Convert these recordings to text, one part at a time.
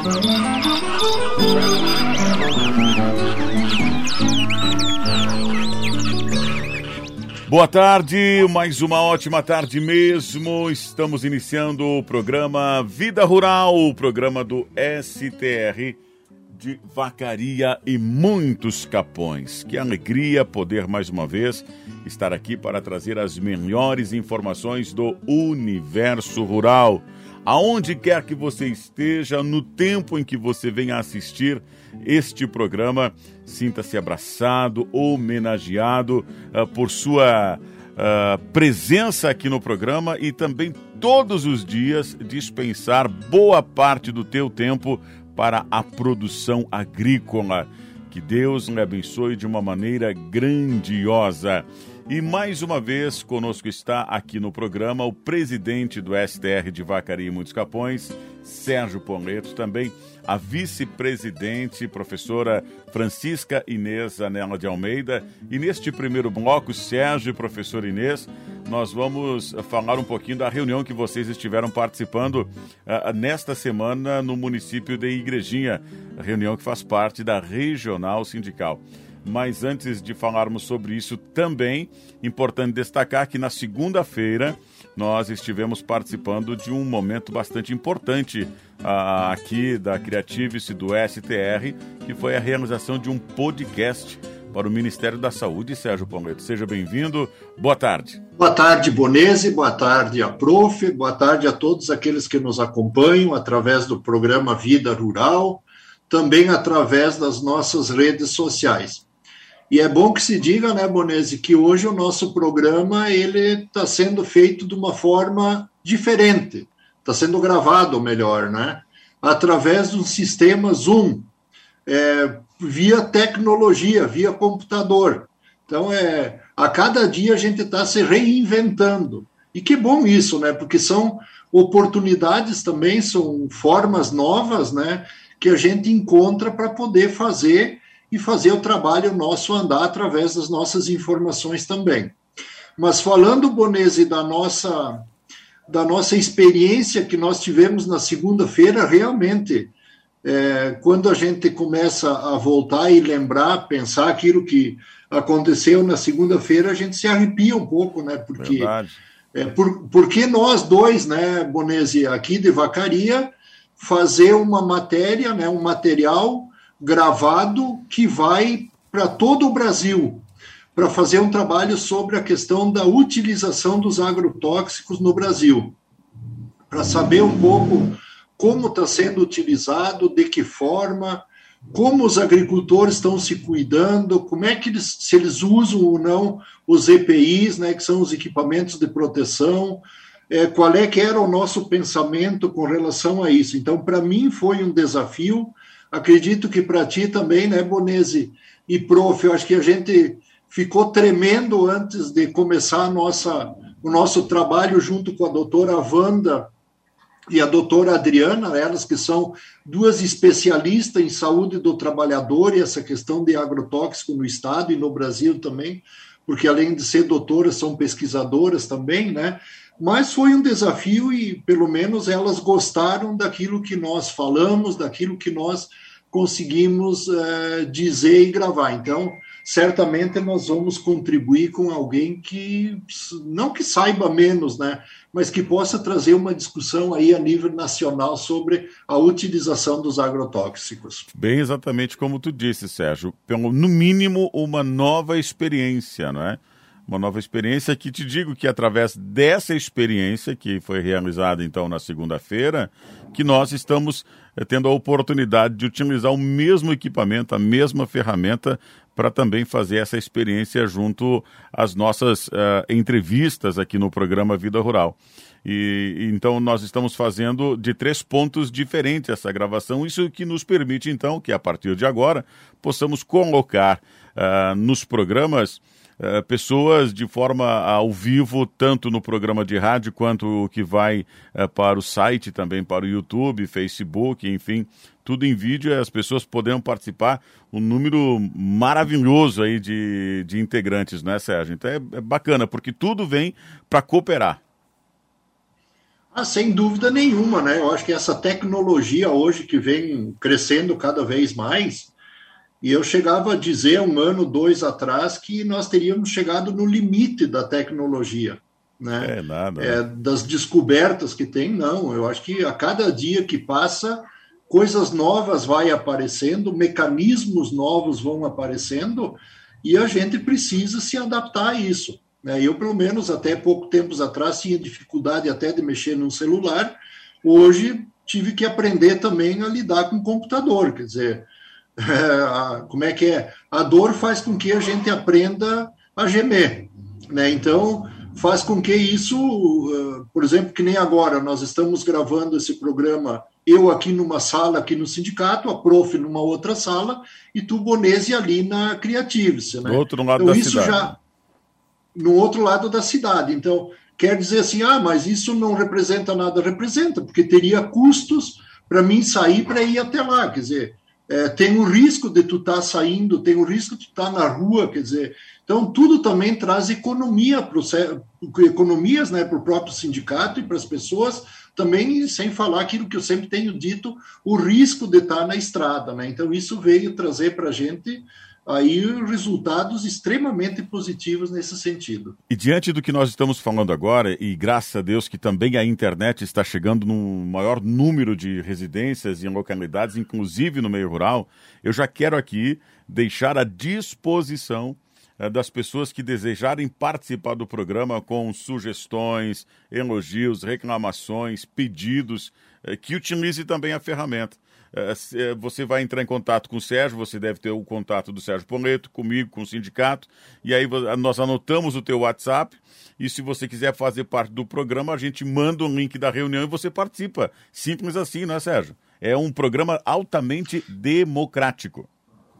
Boa tarde, mais uma ótima tarde mesmo. Estamos iniciando o programa Vida Rural, o programa do STR de Vacaria e muitos Capões. Que alegria poder mais uma vez estar aqui para trazer as melhores informações do universo rural. Aonde quer que você esteja, no tempo em que você venha assistir este programa, sinta-se abraçado, homenageado por sua presença aqui no programa e também todos os dias dispensar boa parte do teu tempo para a produção agrícola. Que Deus lhe abençoe de uma maneira grandiosa. E mais uma vez conosco está aqui no programa o presidente do STR de Vacaria e Muitos Capões, Sérgio Poleto, também a vice-presidente, professora Francisca Inês Anela de Almeida. E neste primeiro bloco, Sérgio e professora Inês, nós vamos falar um pouquinho da reunião que vocês estiveram participando nesta semana no município de Igrejinha, reunião que faz parte da Regional Sindical. Mas antes de falarmos sobre isso também, importante destacar que na segunda-feira nós estivemos participando de um momento bastante importante aqui da Creativice do STR, que foi a realização de um podcast para o Ministério da Saúde. Sérgio Poleto, seja bem-vindo. Boa tarde. Boa tarde, Bonese. Boa tarde a Prof. Boa tarde a todos aqueles que nos acompanham através do programa Vida Rural, também através das nossas redes sociais. E é bom que se diga, né, Bonese, que hoje o nosso programa ele está sendo feito de uma forma diferente, está sendo gravado, melhor, né, através de um sistema Zoom, via tecnologia, via computador. Então, a cada dia a gente está se reinventando. E que bom isso, né, porque são oportunidades também, são formas novas, né, que a gente encontra para poder fazer o trabalho nosso andar através das nossas informações também. Mas falando, Bonese, da nossa experiência que nós tivemos na segunda-feira, realmente, quando a gente começa a voltar e lembrar, pensar aquilo que aconteceu na segunda-feira, a gente se arrepia um pouco, né? Porque, porque nós dois, né, Bonese, aqui de Vacaria, fazer uma matéria, né, um material gravado que vai para todo o Brasil para fazer um trabalho sobre a questão da utilização dos agrotóxicos no Brasil, para saber um pouco como está sendo utilizado, de que forma, como os agricultores estão se cuidando, como é que se eles usam ou não os EPIs, né, que são os equipamentos de proteção, qual é que era o nosso pensamento com relação a isso. Então, para mim foi um desafio. Acredito que para ti também, né, Bonese e Prof, eu acho que a gente ficou tremendo antes de começar o nosso trabalho junto com a doutora Wanda e a doutora Adriana, elas que são duas especialistas em saúde do trabalhador e essa questão de agrotóxico no estado e no Brasil também, porque além de ser doutoras, são pesquisadoras também, né? Mas foi um desafio e, pelo menos, elas gostaram daquilo que nós falamos, daquilo que nós conseguimos dizer e gravar. Então, certamente nós vamos contribuir com alguém que, não que saiba menos, né, mas que possa trazer uma discussão aí a nível nacional sobre a utilização dos agrotóxicos. Bem, exatamente como tu disse, Sérgio. No mínimo, uma nova experiência, não é? Uma nova experiência que te digo que através dessa experiência que foi realizada então na segunda-feira, que nós estamos tendo a oportunidade de utilizar o mesmo equipamento, a mesma ferramenta para também fazer essa experiência junto às nossas entrevistas aqui no programa Vida Rural. E então nós estamos fazendo de 3 pontos diferentes essa gravação, isso que nos permite então que a partir de agora possamos colocar nos programas pessoas de forma ao vivo, tanto no programa de rádio quanto o que vai para o site, também para o YouTube, Facebook, enfim, tudo em vídeo, as pessoas poderão participar, um número maravilhoso aí de integrantes, não é, Sérgio? Então é bacana, porque tudo vem para cooperar. Sem dúvida nenhuma, né? Eu acho que essa tecnologia hoje que vem crescendo cada vez mais, e eu chegava a dizer 1 ano, 2 atrás, que nós teríamos chegado no limite da tecnologia, né? É nada, né? Das descobertas que tem, não. Eu acho que a cada dia que passa, coisas novas vão aparecendo, mecanismos novos vão aparecendo, e a gente precisa se adaptar a isso. Eu, pelo menos, até pouco tempos atrás, tinha dificuldade até de mexer num celular. Hoje, tive que aprender também a lidar com o computador. Quer dizer, como é que é? A dor faz com que a gente aprenda a gemer, né? Então, faz com que isso, por exemplo, que nem agora, nós estamos gravando esse programa, eu aqui numa sala, aqui no sindicato, a prof numa outra sala, e tu, Bonese, ali na Creatives, né? Do outro lado então, da isso cidade. Já no outro lado da cidade. Então, quer dizer assim, mas isso não representa nada. Representa, porque teria custos para mim sair para ir até lá. Quer dizer, tem o risco de tu estar saindo, tem o risco de tu estar na rua, quer dizer. Então, tudo também traz economias, né, para o próprio sindicato e para as pessoas, também sem falar aquilo que eu sempre tenho dito, o risco de estar na estrada, né? Então, isso veio trazer para a gente aí resultados extremamente positivos nesse sentido. E diante do que nós estamos falando agora, e graças a Deus que também a internet está chegando num maior número de residências e em localidades, inclusive no meio rural, eu já quero aqui deixar à disposição das pessoas que desejarem participar do programa com sugestões, elogios, reclamações, pedidos, que utilize também a ferramenta. Você vai entrar em contato com o Sérgio, você deve ter o contato do Sérgio Poleto, comigo, com o sindicato, e aí nós anotamos o teu WhatsApp, e se você quiser fazer parte do programa, a gente manda um link da reunião e você participa. Simples assim, não é, Sérgio? É um programa altamente democrático.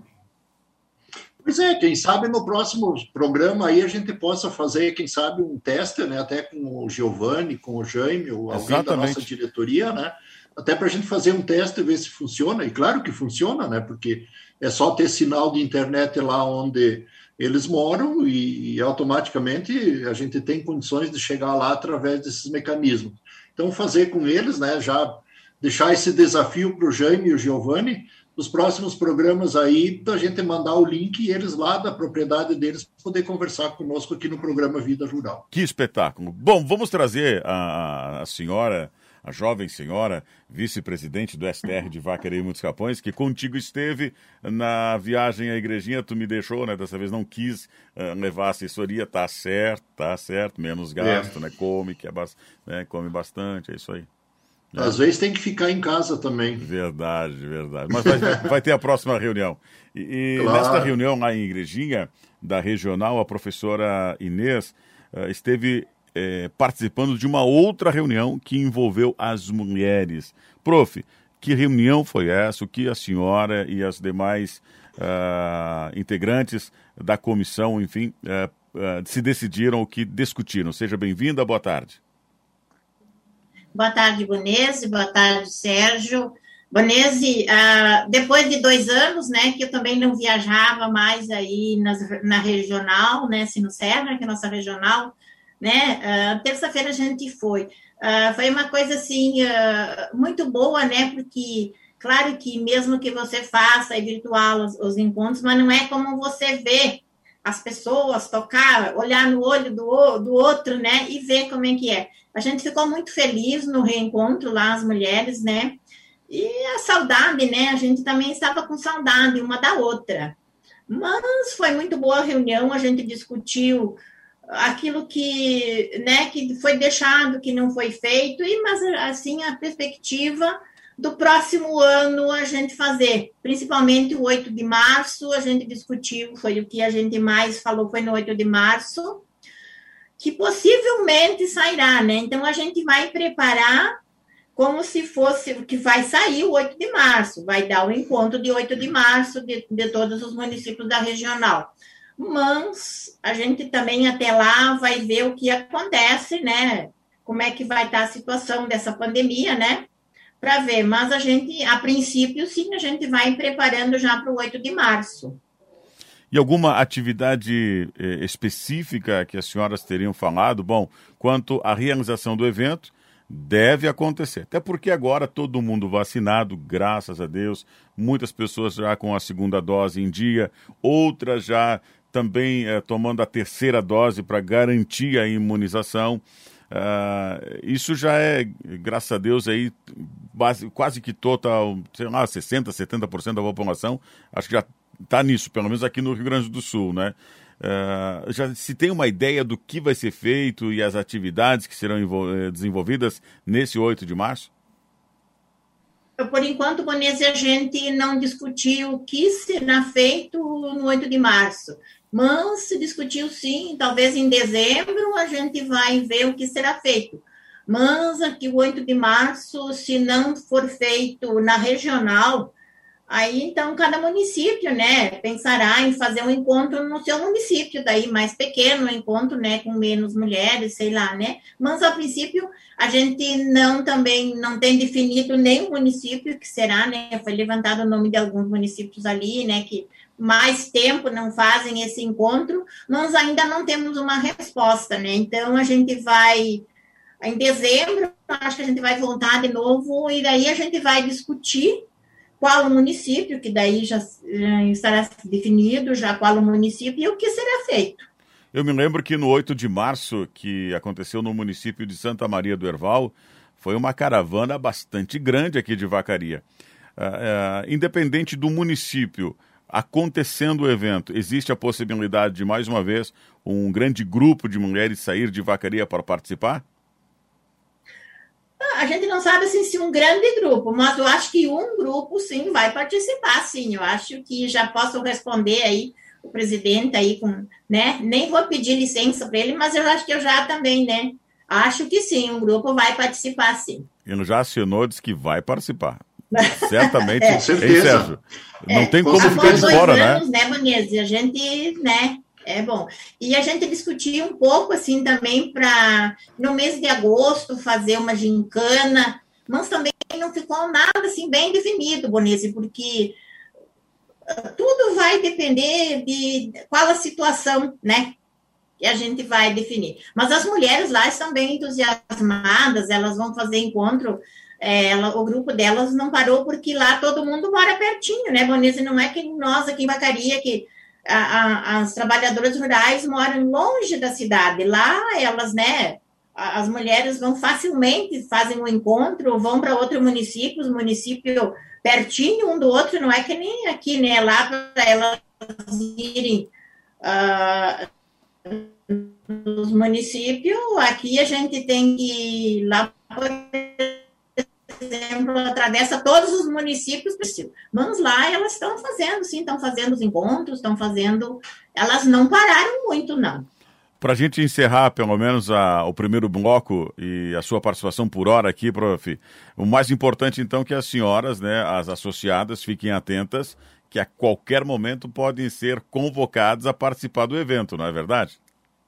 Pois é, quem sabe no próximo programa aí a gente possa fazer, quem sabe, um teste, né, até com o Giovanni, com o Jaime, ou alguém da nossa diretoria, né? Até para a gente fazer um teste e ver se funciona, e claro que funciona, né? Porque é só ter sinal de internet lá onde eles moram e automaticamente a gente tem condições de chegar lá através desses mecanismos. Então, fazer com eles, né? Já deixar esse desafio para o Jaime e o Giovanni, nos próximos programas aí, da gente mandar o link e eles lá da propriedade deles poder conversar conosco aqui no programa Vida Rural. Que espetáculo! Bom, vamos trazer a senhora, a jovem senhora, vice-presidente do STR de Vacaria e Muitos Capões, que contigo esteve na viagem à igrejinha, tu me deixou, né? Dessa vez não quis levar a assessoria, tá certo, menos gasto, né? Come bastante, é isso aí. Às vezes tem que ficar em casa também. Verdade. Mas vai ter a próxima reunião. E claro. Nesta reunião lá em Igrejinha, da regional, a professora Inês esteve participando de uma outra reunião que envolveu as mulheres. Prof, que reunião foi essa? O que a senhora e as demais integrantes da comissão, enfim, se decidiram, o que discutiram? Seja bem-vinda, boa tarde. Boa tarde, Bonese. Boa tarde, Sérgio. Bonese, depois de 2 anos, né, que eu também não viajava mais aí na regional, né, Sino Serra, que é a nossa regional, né, terça-feira a gente foi. Foi uma coisa, assim, muito boa, né, porque, claro que mesmo que você faça virtual os encontros, mas não é como você vê as pessoas tocar, olhar no olho do outro, né, e ver como é que é. A gente ficou muito feliz no reencontro lá, as mulheres, né, e a saudade, né, a gente também estava com saudade uma da outra. Mas foi muito boa a reunião, a gente discutiu aquilo que, né, que foi deixado, que não foi feito, mas, assim, a perspectiva do próximo ano a gente fazer, principalmente o 8 de março, a gente discutiu, foi o que a gente mais falou, foi no 8 de março, que possivelmente sairá, né? Então, a gente vai preparar como se fosse o que vai sair o 8 de março, vai dar o encontro de 8 de março de todos os municípios da regional. Mas a gente também até lá vai ver o que acontece, né? Como é que vai estar a situação dessa pandemia, né? Para ver, mas a gente, a princípio, sim, a gente vai preparando já para o 8 de março. E alguma atividade específica que as senhoras teriam falado? Bom, quanto à realização do evento, deve acontecer. Até porque agora todo mundo vacinado, graças a Deus, muitas pessoas já com a segunda dose em dia, outras já também tomando a terceira dose para garantir a imunização. Isso já é, graças a Deus, aí, quase que total, sei lá, 60%, 70% da população, acho que já está nisso, pelo menos aqui no Rio Grande do Sul, né? Já se tem uma ideia do que vai ser feito e as atividades que serão desenvolvidas nesse 8 de março? Por enquanto, Bonese, a gente não discutiu o que será feito no 8 de março, mas se discutiu sim, talvez em dezembro a gente vai ver o que será feito. Mas aqui o 8 de março, se não for feito na regional, aí então cada município, né, pensará em fazer um encontro no seu município, daí mais pequeno, um encontro, né, com menos mulheres, sei lá, né, mas a princípio a gente também não tem definido nenhum município que será, né, foi levantado o nome de alguns municípios ali, né, que mais tempo não fazem esse encontro, nós ainda não temos uma resposta, né, então a gente vai, em dezembro, acho que a gente vai voltar de novo, e daí a gente vai discutir qual o município, que daí já estará definido, já qual o município e o que será feito. Eu me lembro que no 8 de março, que aconteceu no município de Santa Maria do Herval, foi uma caravana bastante grande aqui de Vacaria. Independente do município, acontecendo o evento, existe a possibilidade de, mais uma vez, um grande grupo de mulheres sair de Vacaria para participar? A gente não sabe assim, se um grande grupo, mas eu acho que um grupo, sim, vai participar, sim. Eu acho que já posso responder aí o presidente aí, né? Nem vou pedir licença para ele, mas eu acho que eu já também, né? Acho que sim, um grupo vai participar, sim. Ele já assinou, diz que vai participar. Certamente, com certeza. Sérgio? Não tem como ficar de fora, anos, né, Bonese? A gente, né? É bom. E a gente discutiu um pouco, assim, também para, no mês de agosto, fazer uma gincana, mas também não ficou nada, assim, bem definido, Bonese, porque tudo vai depender de qual a situação, né, que a gente vai definir. Mas as mulheres lá estão bem entusiasmadas, elas vão fazer encontro, o grupo delas não parou, porque lá todo mundo mora pertinho, né, Bonese? Não é que nós aqui em Vacaria, que as trabalhadoras rurais moram longe da cidade. Lá, elas, né, as mulheres vão facilmente, fazem um encontro, vão para outro município, os municípios pertinho um do outro, não é que nem aqui, né, lá para elas irem nos municípios, aqui a gente tem que ir lá, por exemplo, atravessa todos os municípios, mas lá elas estão fazendo, sim, estão fazendo os encontros, estão fazendo, elas não pararam muito, não. Para a gente encerrar, pelo menos, o primeiro bloco e a sua participação por hora aqui, prof., o mais importante, então, que as senhoras, né, as associadas, fiquem atentas, que a qualquer momento podem ser convocadas a participar do evento, não é verdade?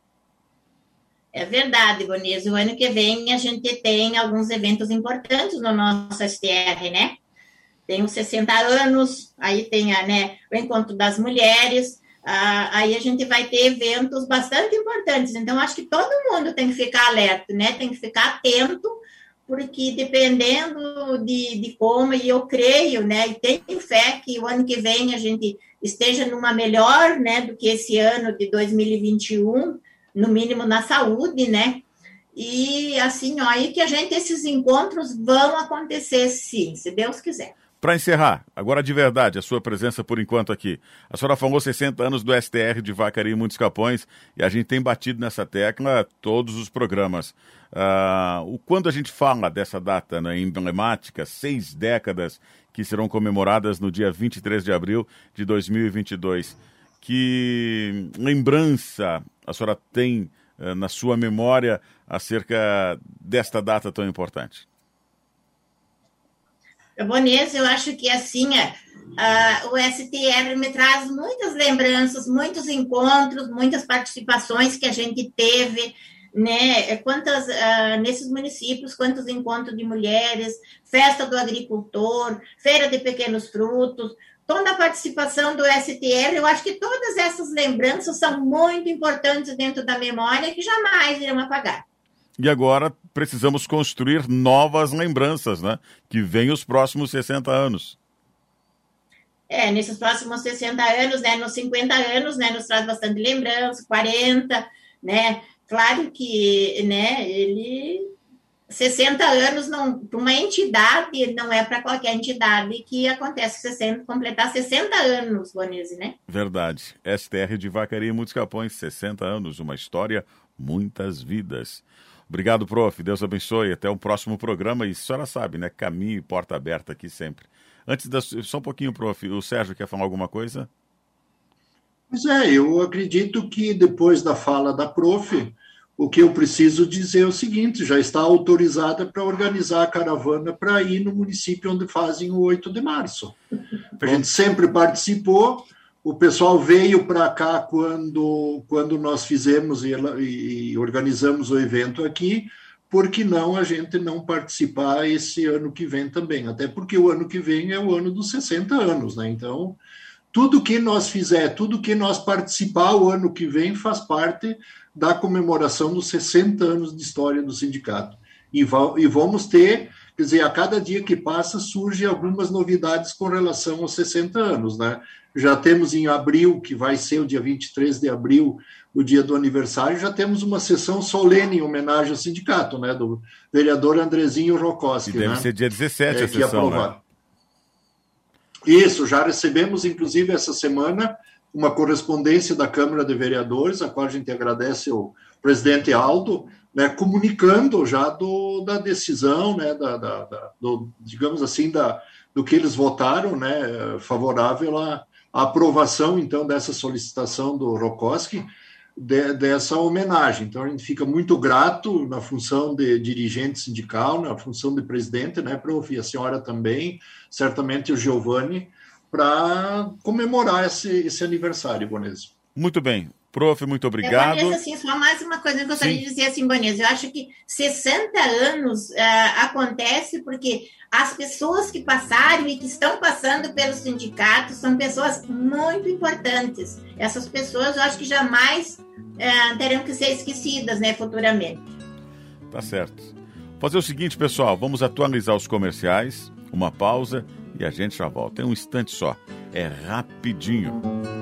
É verdade, Bonese. O ano que vem a gente tem alguns eventos importantes no nosso STR, né? Tem os 60 anos, aí tem o Encontro das Mulheres, aí a gente vai ter eventos bastante importantes. Então, acho que todo mundo tem que ficar alerta, né? Tem que ficar atento, porque dependendo de como, e eu creio, né? E tenho fé que o ano que vem a gente esteja numa melhor, né, do que esse ano de 2021, no mínimo na saúde, né? E assim, ó, e que esses encontros vão acontecer, sim, se Deus quiser. Para encerrar, agora de verdade, a sua presença por enquanto aqui. A senhora falou 60 anos do STR de Vacaria e Muitos Capões, e a gente tem batido nessa tecla todos os programas. Quando a gente fala dessa data, né, emblemática, 6 décadas que serão comemoradas no dia 23 de abril de 2022, que lembrança a senhora tem na sua memória acerca desta data tão importante? Bonese, eu acho que assim, o STR me traz muitas lembranças, muitos encontros, muitas participações que a gente teve, né? Nesses municípios, quantos encontros de mulheres, festa do agricultor, feira de pequenos frutos, toda a participação do STR, eu acho que todas essas lembranças são muito importantes dentro da memória que jamais irão apagar. E agora precisamos construir novas lembranças, né? Que vem os próximos 60 anos. Nesses próximos 60 anos, né? Nos 50 anos, né? Nos traz bastante lembrança, 40, né? Claro que, né? 60 anos para uma entidade, não é para qualquer entidade que acontece completar 60 anos, Bonese, né? Verdade. STR de Vacaria e Muitos Capões, 60 anos, uma história, muitas vidas. Obrigado, prof. Deus abençoe. Até o próximo programa. E a senhora sabe, né? Caminho e porta aberta aqui sempre. Só um pouquinho, prof. O Sérgio quer falar alguma coisa? Pois eu acredito que depois da fala da prof, o que eu preciso dizer é o seguinte: já está autorizada para organizar a caravana para ir no município onde fazem o 8 de março. A gente sempre participou, o pessoal veio para cá quando nós fizemos e organizamos o evento aqui, por que não a gente não participar esse ano que vem também? Até porque o ano que vem é o ano dos 60 anos, né? Então, tudo que nós fizer, tudo que nós participar o ano que vem faz parte da comemoração dos 60 anos de história do sindicato. E vamos ter, quer dizer, a cada dia que passa surgem algumas novidades com relação aos 60 anos, né? Já temos em abril, que vai ser o dia 23 de abril, o dia do aniversário, já temos uma sessão solene em homenagem ao sindicato, né? Do vereador Andrezinho Rokoski. E deve ser dia 17 a sessão, né? Isso, já recebemos, inclusive, essa semana, uma correspondência da Câmara de Vereadores, a qual a gente agradece ao presidente Aldo, né, comunicando já da decisão, né, digamos assim, do que eles votaram, né, favorável à aprovação, então, dessa solicitação do Rokoski, dessa homenagem. Então, a gente fica muito grato na função de dirigente sindical, na função de presidente, né, prof, e a senhora também, certamente o Giovanni, para comemorar esse aniversário, Bonese. Muito bem. Prof, muito obrigado. Bonese, assim, só mais uma coisa que eu gostaria de dizer, assim, Bonese, eu acho que 60 anos acontece porque as pessoas que passaram e que estão passando pelo sindicato são pessoas muito importantes. Essas pessoas, eu acho que jamais terão que ser esquecidas, né, futuramente. Tá certo. Fazer o seguinte, pessoal, vamos atualizar os comerciais, uma pausa e a gente já volta. Tem um instante só. É rapidinho.